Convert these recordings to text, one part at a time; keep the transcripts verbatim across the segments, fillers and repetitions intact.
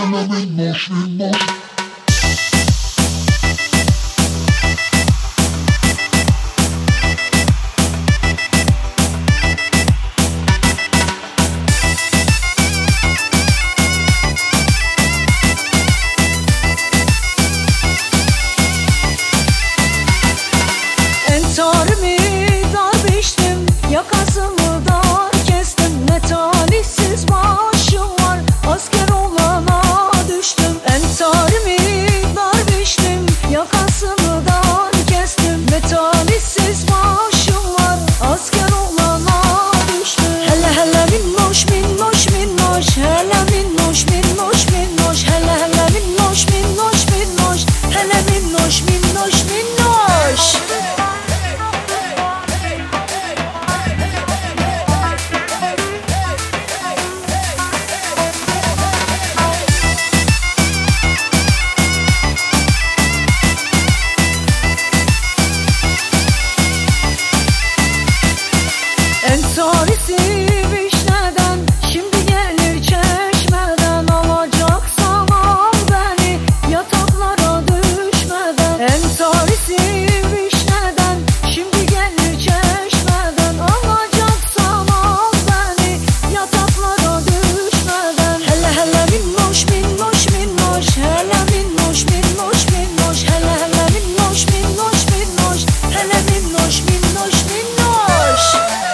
hele minnoş minnoş. Entarimi dar biçtim, yakasını dar kestim. Ne talihsiz başım var, asker olana düştüm. Entarimi dar biçtim, yakasını dar kestim. Ne talihsiz başım var, asker olana düştüm. Hele hele minnoş minnoş minnoş, hele minnoş minnoş minnoş, hele hele minnoş minnoş minnoş, hele minnoş minnoş minnoş. Entarisi vişneden, şimdi gelir çeşmeden. Alacaksam al beni, yataklara düşmeden. Entarisi vişneden, şimdi gelir çeşmeden. Alacaksam al beni, yataklara düşmeden. Hele hele minnoş minnoş minnoş, hele minnoş minnoş minnoş, hele hele minnoş minnoş minnoş, hele minnoş minnoş minnoş.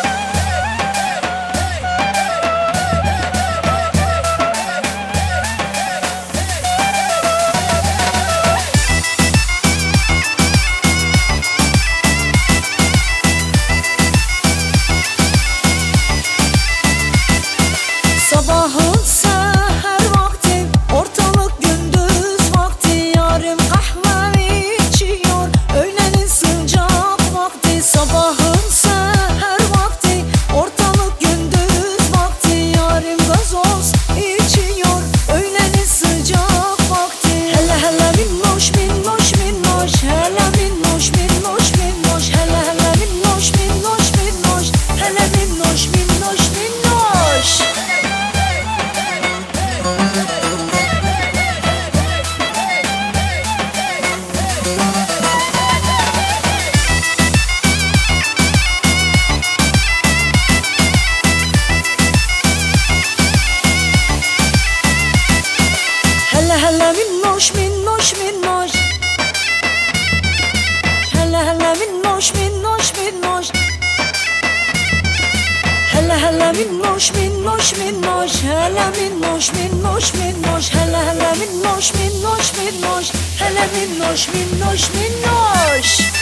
Sabahın seher vakti, ortalık gündüz vakti. Yarim kahve içiyor, öğlenin sıcak vakti. Sabahın seher vakti, ortalık gündüz vakti. Yarim gazoz içiyor, öğlenin sıcak vakti. Hele hele minnoş minnoş minnoş, hele minnoş minnoş minnoş, hele hele minnoş minnoş minnoş, hele minnoş minnoş minnoş. Hele hele minnoş minnoş minnoş, hele hele minnoş minnoş minnoş, hele hele minnoş minnoş minnoş, hele minnoş minnoş minnoş, hele hele minnoş minnoş minnoş, hele minnoş minnoş minnoş.